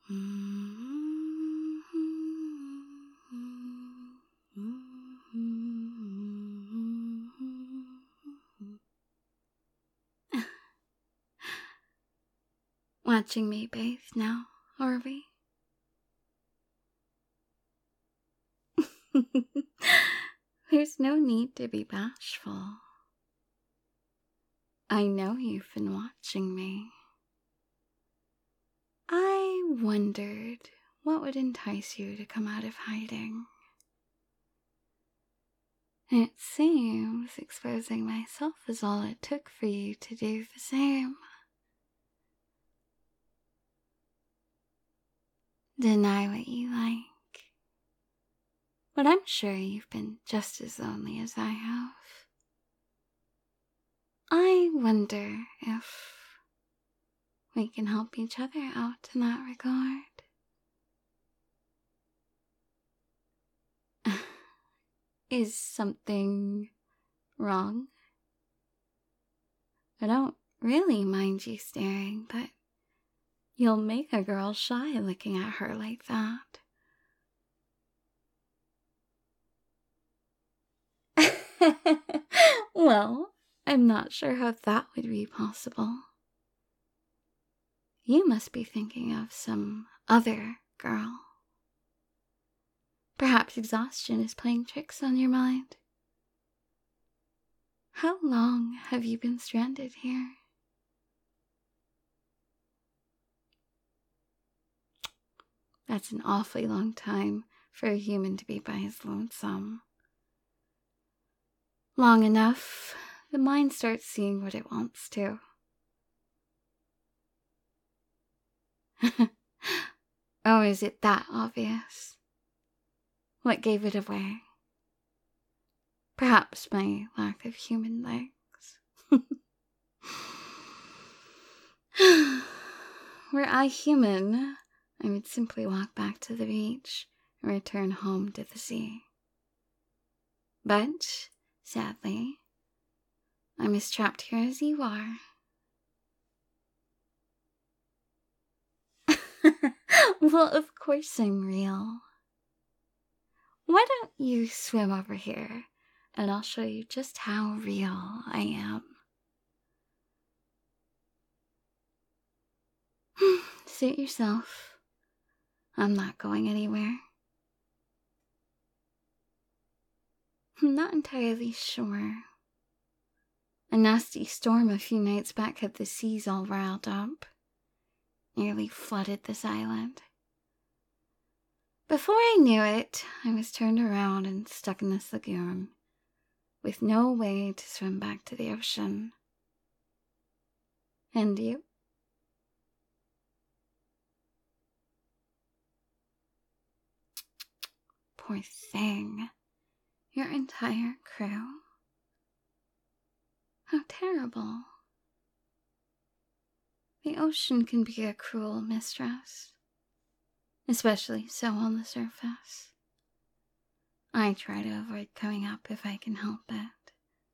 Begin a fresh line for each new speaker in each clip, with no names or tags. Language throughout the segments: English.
Watching me bathe now, are we? There's no need to be bashful. I know you've been watching me. I wondered what would entice you to come out of hiding. It seems exposing myself is all it took for you to do the same. Deny what you like. But I'm sure you've been just as lonely as I have. I wonder if we can help each other out in that regard. Is something wrong? I don't really mind you staring, but you'll make a girl shy looking at her like that. Well, I'm not sure how that would be possible. You must be thinking of some other girl. Perhaps exhaustion is playing tricks on your mind. How long have you been stranded here? That's an awfully long time for a human to be by his lonesome. Long enough, the mind starts seeing what it wants to. Oh, is it that obvious? What gave it away? Perhaps my lack of human legs. Were I human, I would simply walk back to the beach and return home to the sea. But, sadly, I'm as trapped here as you are. Well, of course I'm real. Why don't you swim over here, and I'll show you just how real I am. Suit yourself. I'm not going anywhere. I'm not entirely sure. A nasty storm a few nights back had the seas all riled up. Nearly flooded this island. Before I knew it, I was turned around and stuck in this lagoon, with no way to swim back to the ocean. And you? Poor thing. Your entire crew? How terrible. The ocean can be a cruel mistress, especially so on the surface. I try to avoid coming up if I can help it.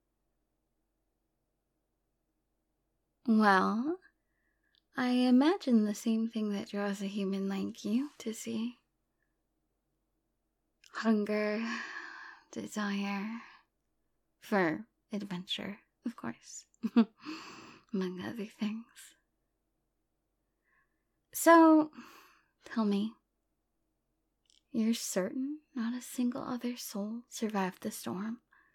Well, I imagine the same thing that draws a human like you to sea. Hunger, desire, for adventure, of course, among other things. So, tell me, you're certain not a single other soul survived the storm?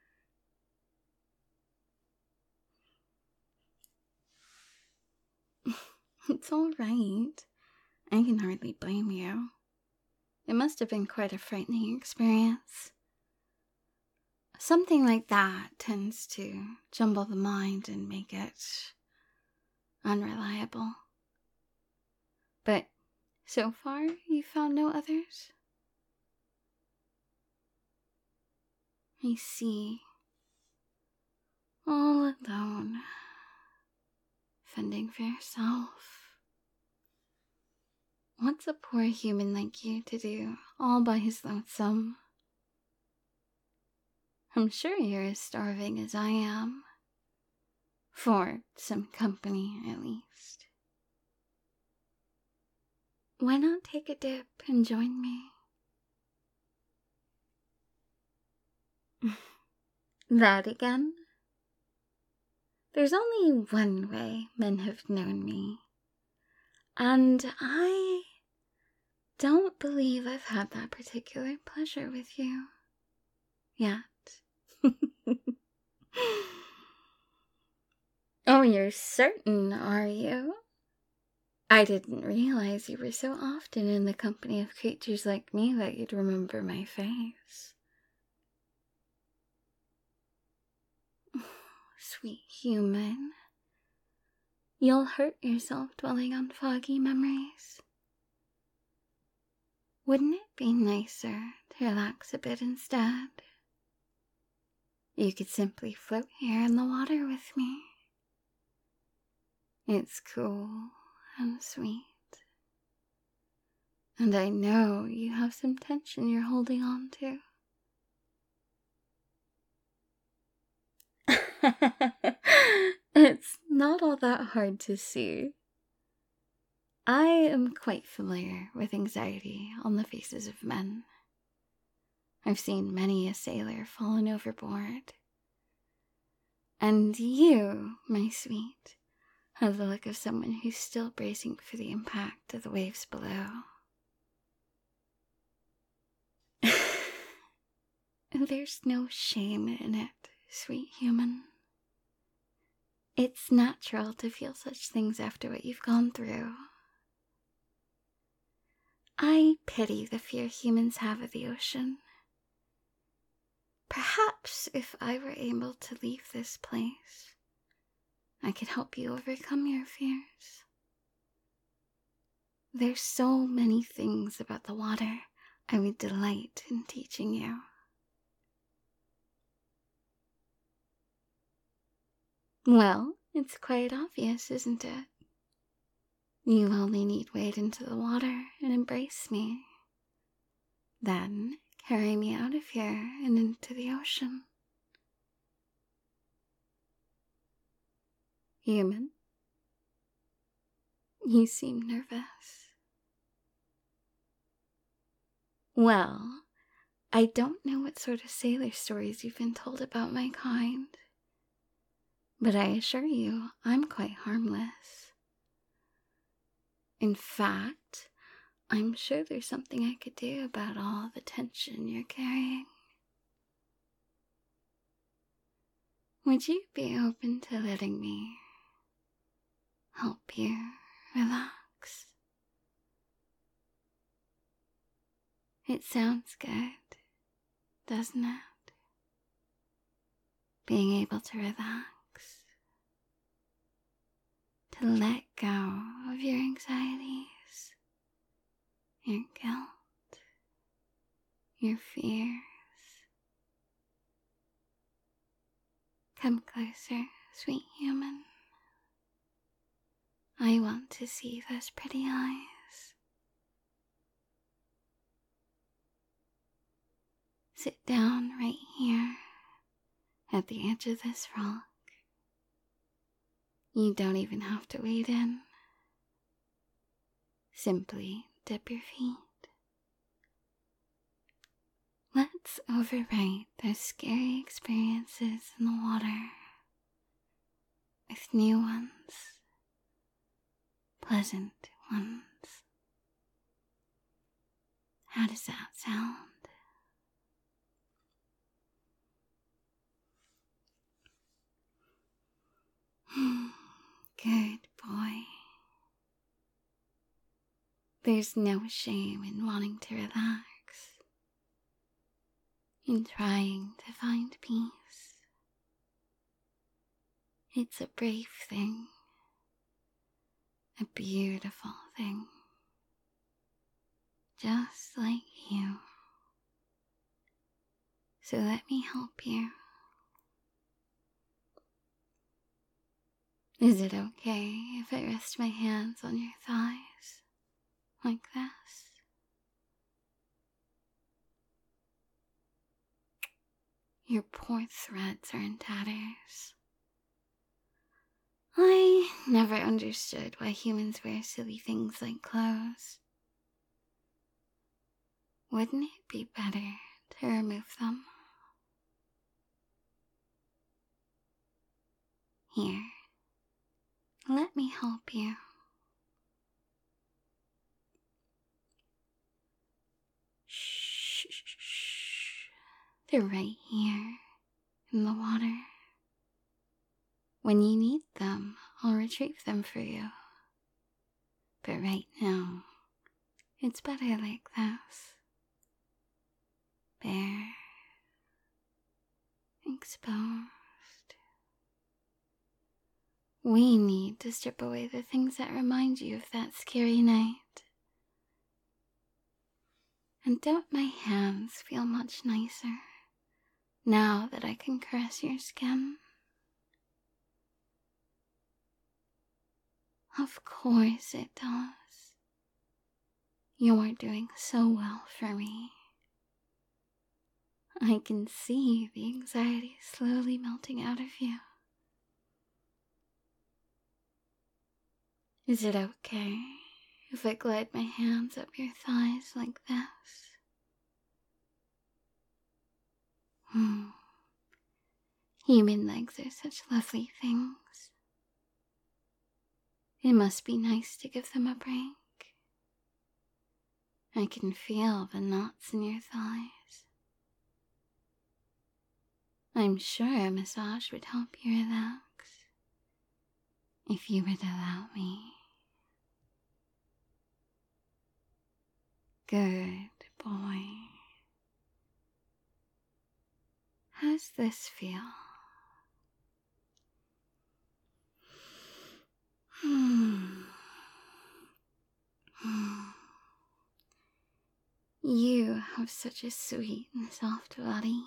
It's all right. I can hardly blame you. It must have been quite a frightening experience. Something like that tends to jumble the mind and make it unreliable. But so far, you found no others? I see. All alone. Fending for yourself. What's a poor human like you to do all by his lonesome? I'm sure you're as starving as I am. For some company, at least. Why not take a dip and join me? That again? There's only one way men have known me, and I don't believe I've had that particular pleasure with you yet. Oh, you're certain, are you? I didn't realize you were so often in the company of creatures like me that you'd remember my face. Sweet human. You'll hurt yourself dwelling on foggy memories. Wouldn't it be nicer to relax a bit instead? You could simply float here in the water with me. It's cool and sweet. And I know you have some tension you're holding on to. It's not all that hard to see. I am quite familiar with anxiety on the faces of men. I've seen many a sailor fallen overboard. And you, my sweet, have the look of someone who's still bracing for the impact of the waves below. There's no shame in it, sweet human. It's natural to feel such things after what you've gone through. I pity the fear humans have of the ocean. Perhaps if I were able to leave this place, I could help you overcome your fears. There's so many things about the water I would delight in teaching you. Well, it's quite obvious, isn't it? You only need wade into the water and embrace me. Then carry me out of here and into the ocean. Human, you seem nervous. Well, I don't know what sort of sailor stories you've been told about my kind, but I assure you I'm quite harmless. In fact, I'm sure there's something I could do about all the tension you're carrying. Would you be open to letting me help you relax? It sounds good, doesn't it? Being able to relax, to let go of your anxieties, your guilt, your fears. Come closer, sweet human. I want to see those pretty eyes. Sit down right here at the edge of this rock. You don't even have to wade in. Simply dip your feet. Let's overwrite those scary experiences in the water with new ones, pleasant ones. How does that sound? Good boy. There's no shame in wanting to relax, in trying to find peace. It's a brave thing, a beautiful thing, just like you. So let me help you. Is it okay if I rest my hands on your thighs, like this? Your poor threads are in tatters. I never understood why humans wear silly things like clothes. Wouldn't it be better to remove them? Here, let me help you. Shh, shh, shh. They're right here, in the water. When you need them, I'll retrieve them for you. But right now, it's better like this. Bare. Exposed. We need to strip away the things that remind you of that scary night. And don't my hands feel much nicer now that I can caress your skin? Of course it does. You're doing so well for me. I can see the anxiety slowly melting out of you. Is it okay if I glide my hands up your thighs like this? Human legs are such lovely things. It must be nice to give them a break. I can feel the knots in your thighs. I'm sure a massage would help you relax, if you would allow me. Good boy. How's this feel? You have such a sweet and soft body.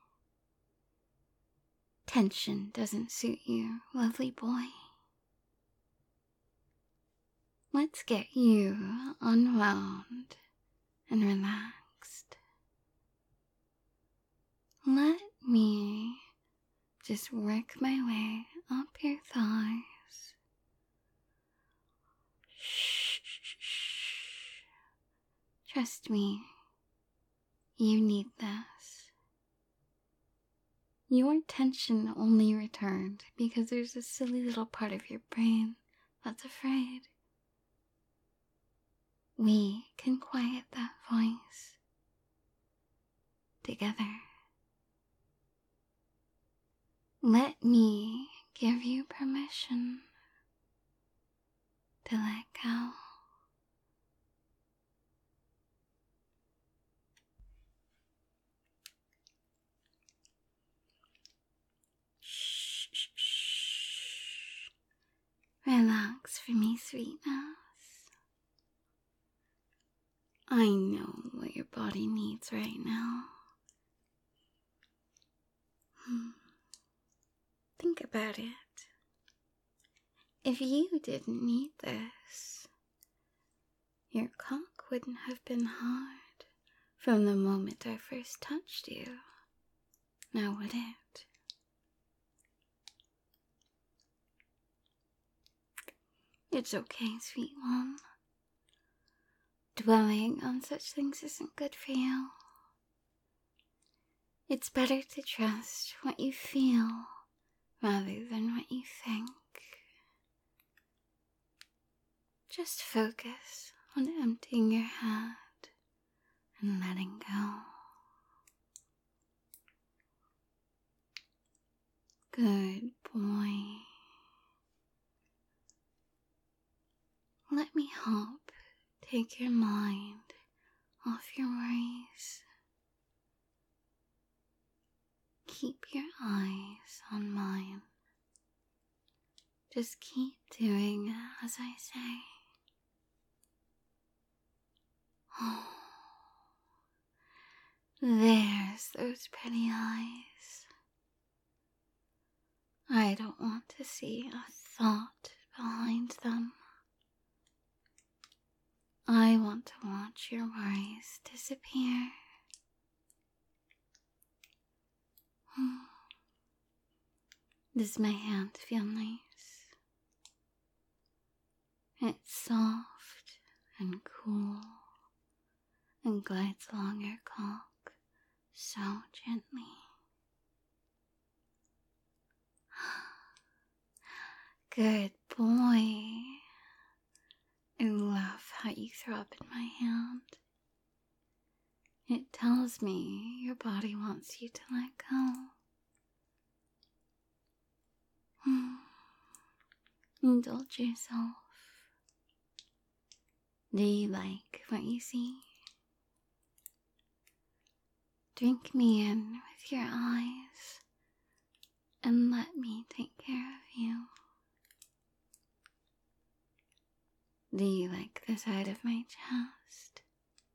Tension doesn't suit you, lovely boy. Let's get you unwound and relaxed. Let me just work my way up your thighs. Shh, shh, shh. Trust me, you need this. Your tension only returned because there's a silly little part of your brain that's afraid. We can quiet that voice together. Let me give you permission to let go. Shh, shh, shh. Relax for me, sweetness. I know what your body needs right now. Think about it. If you didn't need this, your cock wouldn't have been hard from the moment I first touched you. Now would it? It's okay, sweet one. Dwelling on such things isn't good for you. It's better to trust what you feel rather than what you think. Just focus on emptying your head and letting go. Good boy. Let me help take your mind off your worries. Keep your eyes on mine. Just keep doing as I say. Oh, there's those pretty eyes. I don't want to see a thought behind them. I want to watch your worries disappear. Does my hand feel nice? It's soft and cool and glides along your cock so gently. Good boy. I love how you throw up in my hand. It tells me your body wants you to let go. Indulge yourself. Do you like what you see? Drink me in with your eyes and let me take care of you. Do you like the side of my chest?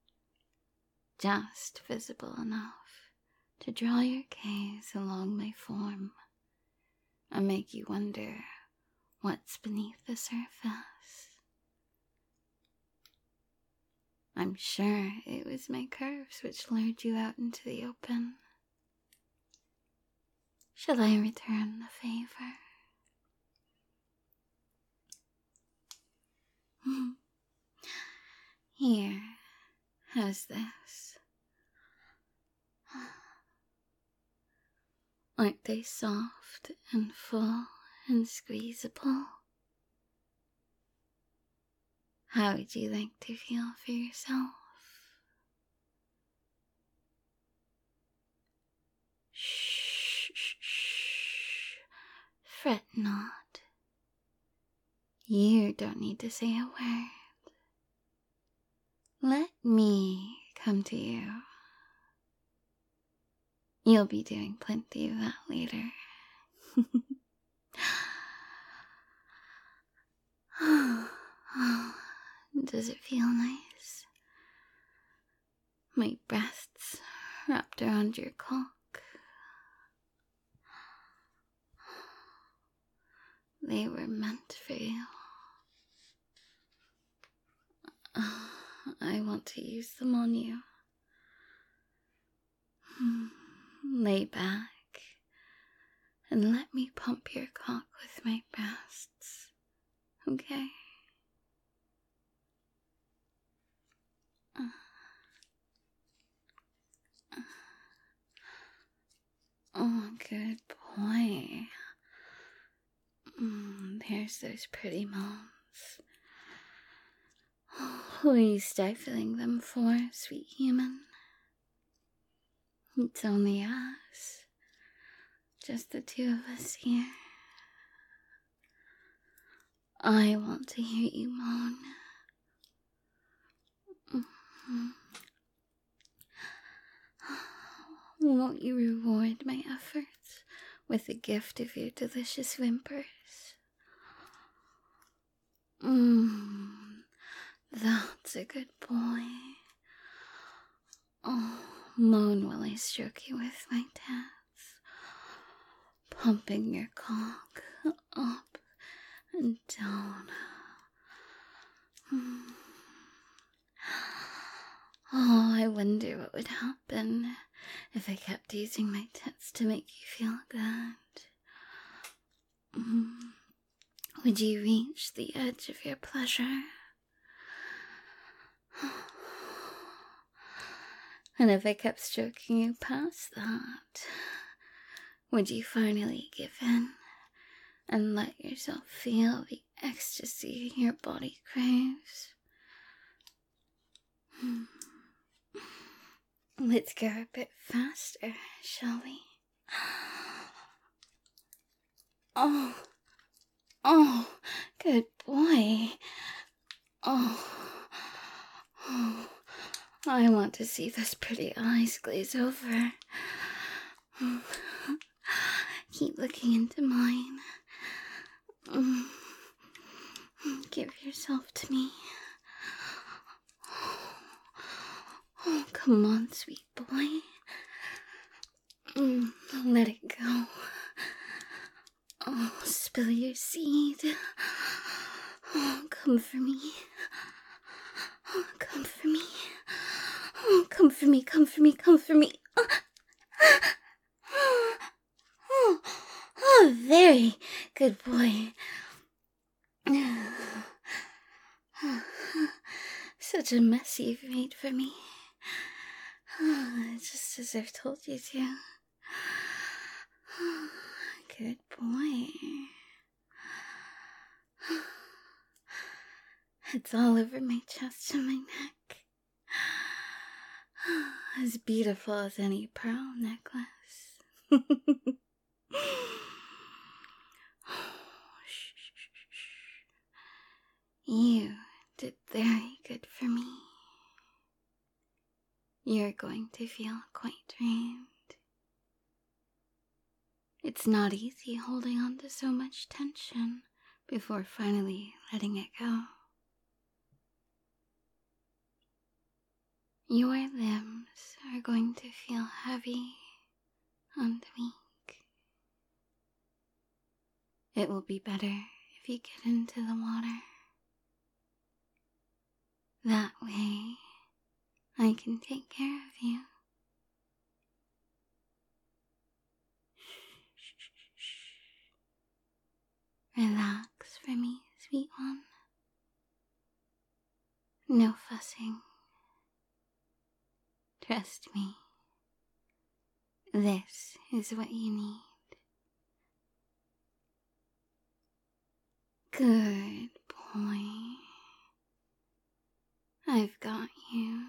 Just visible enough to draw your gaze along my form and make you wonder what's beneath the surface. I'm sure it was my curves which lured you out into the open. Shall I return the favor? Here, how's this? Aren't they soft and full and squeezable? How would you like to feel for yourself? Shh, shh, shh. Fret not. You don't need to say a word. Let me come to you. You'll be doing plenty of that later. Does it feel nice? My breasts wrapped around your cock. They were meant for you. I want to use them on you. Lay back and let me pump your cock with my breasts, okay? Oh, good boy. There's those pretty moans. Who are you stifling them for, sweet human? It's only us. Just the two of us here. I want to hear you moan. Won't you reward my efforts with the gift of your delicious whimpers? That's a good boy. Oh, moan while I stroke you with my tits, pumping your cock up and down. Oh, I wonder what would happen if I kept using my tits to make you feel good. Would you reach the edge of your pleasure? And if I kept stroking you past that, would you finally give in and let yourself feel the ecstasy your body craves? Let's go a bit faster, shall we? Oh, good boy. Oh, I want to see those pretty eyes glaze over. Keep looking into mine. Give yourself to me. Oh, come on, sweet boy. Let it go. Oh, spill your seed. Oh, come for me. Oh, come for me. Oh, come for me, come for me, come for me. Oh, very good boy. Such a mess you've made for me. Just as I've told you to. Good boy. It's all over my chest and my neck. As beautiful as any pearl necklace. You did very good for me. You're going to feel quite drained. It's not easy holding on to so much tension before finally letting it go. Your limbs are going to feel heavy and weak. It will be better if you get into the water. That way, I can take care of you. Relax for me, sweet one. No fussing. Trust me. This is what you need. Good boy. I've got you.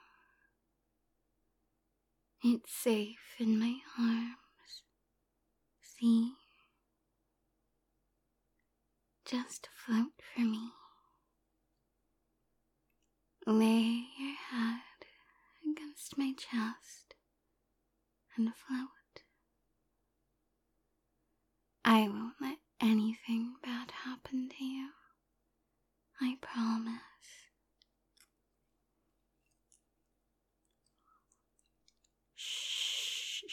It's safe in my arms. See? Just float for me. Lay your head against my chest and float. I won't let anything bad happen to you. I promise. Shh.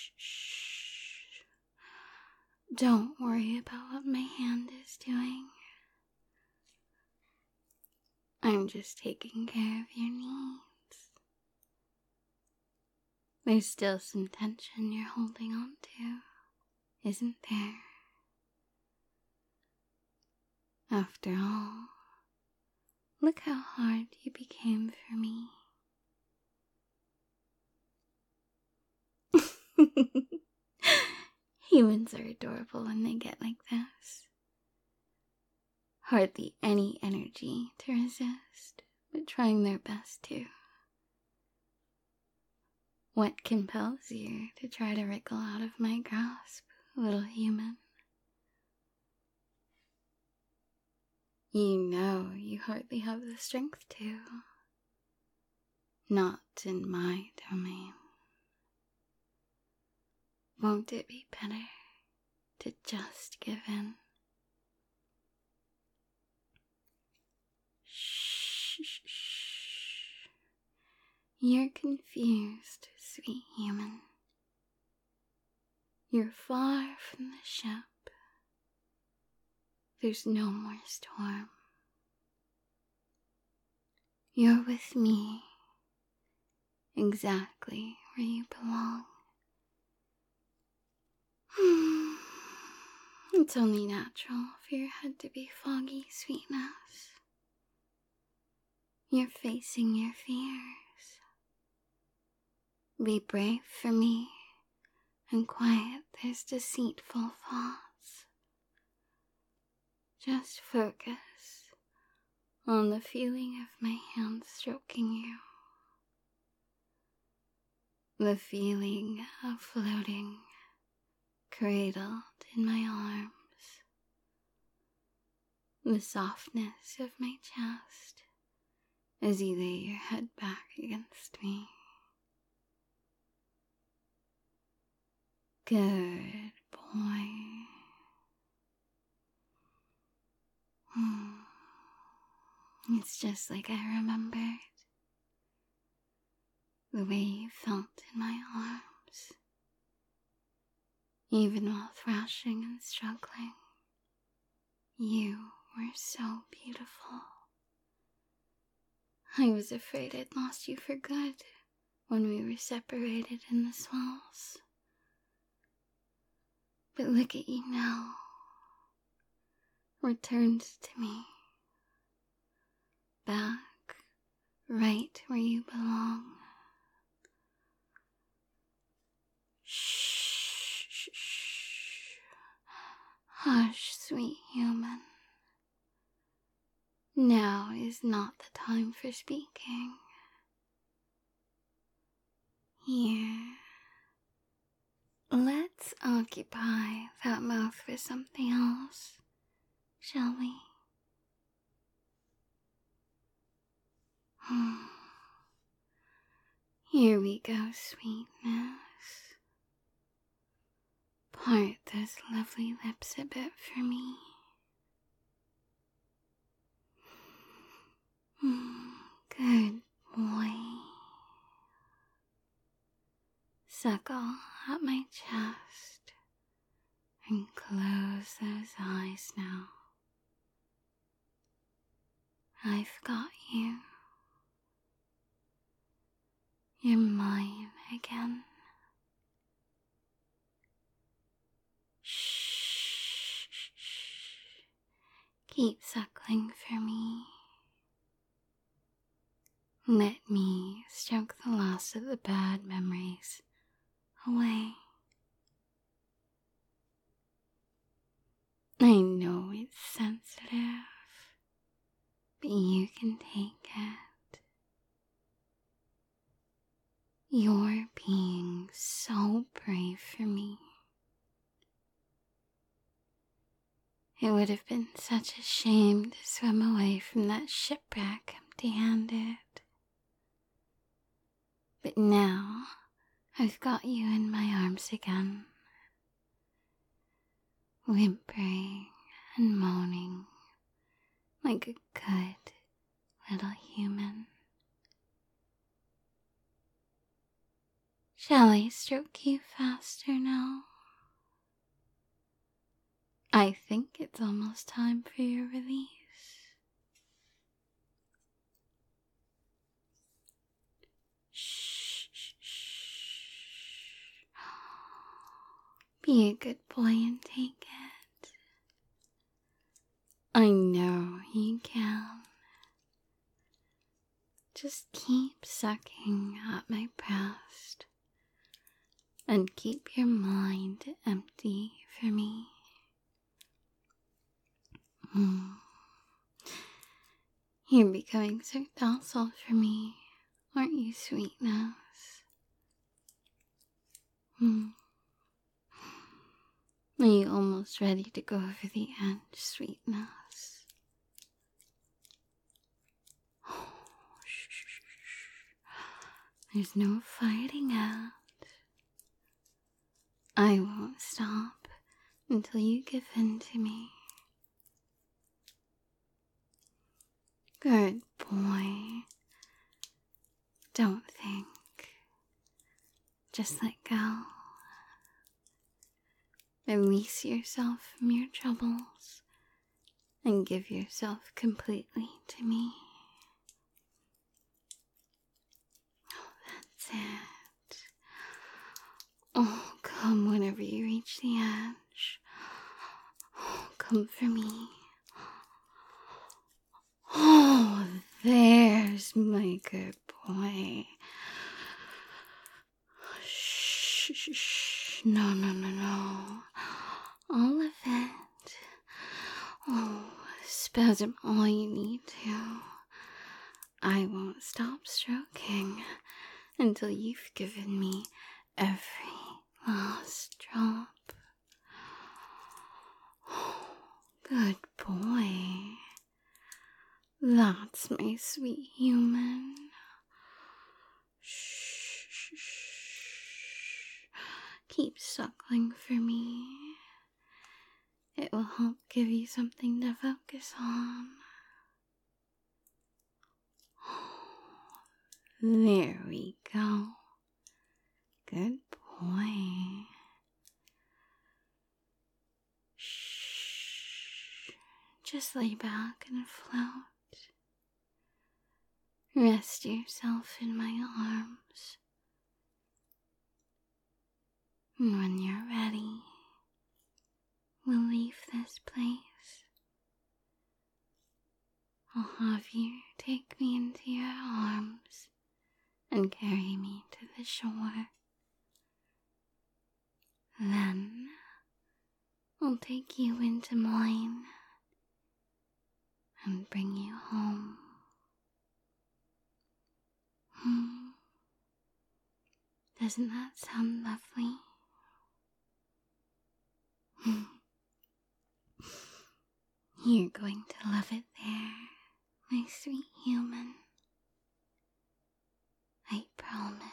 Don't worry about what my hand is doing. I'm just taking care of your needs. There's still some tension you're holding on to, isn't there? After all, look how hard you became for me. Humans are adorable when they get like this. Hardly any energy to resist, but trying their best to. What compels you to try to wriggle out of my grasp, little human? You know you hardly have the strength to. Not in my domain. Won't it be better to just give in? Shh. You're confused, sweet human. You're far from the ship. There's no more storm. You're with me, exactly where you belong. It's only natural for your head to be foggy, sweetness. You're facing your fears. Be brave for me and quiet those deceitful thoughts. Just focus on the feeling of my hand stroking you. The feeling of floating, cradled in my arms. The softness of my chest as you lay your head back against me. Good boy. It's just like I remembered. The way you felt in my arms. Even while thrashing and struggling. You were so beautiful. I was afraid I'd lost you for good when we were separated in the swells. But look at you now. Returned to me. Back, right where you belong. is not the time for speaking. Here, let's occupy that mouth with something else, shall we? Here we go, sweetness. Part those lovely lips a bit for me. Good boy. Suckle at my chest and close those eyes now. I've got you. You're mine again. Shh. Keep suckling for me. Let me stroke the last of the bad memories away. I know it's sensitive, but you can take it. You're being so brave for me. It would have been such a shame to swim away from that shipwreck empty-handed. But now, I've got you in my arms again, whimpering and moaning like a good little human. Shall I stroke you faster now? I think it's almost time for your release. Shh, shh, shh. Be a good boy and take it. I know you can. Just keep sucking at my breast and keep your mind empty for me. You're becoming so docile for me, aren't you, sweetness? Are you almost ready to go over the edge, sweetness? There's no fighting it. I won't stop until you give in to me. Good boy. Don't think. Just let go. Release yourself from your troubles and give yourself completely to me. Oh, that's it. Oh, come whenever you reach the edge. Oh, come for me. Oh, there's my good boy. Shh, shh, shh. No. All of it. Oh, spasm all you need to. I won't stop stroking until you've given me every last drop. Oh, good boy. That's my sweet human. Shh, shh, shh. Keep suckling for me. It will help give you something to focus on. There we go. Good boy. Shh. Just lay back and float. Rest yourself in my arms. And when you're ready, we'll leave this place. I'll have you take me into your arms and carry me to the shore. Then I'll take you into mine and bring you home. Doesn't that sound lovely? You're going to love it there, my sweet human. I promise.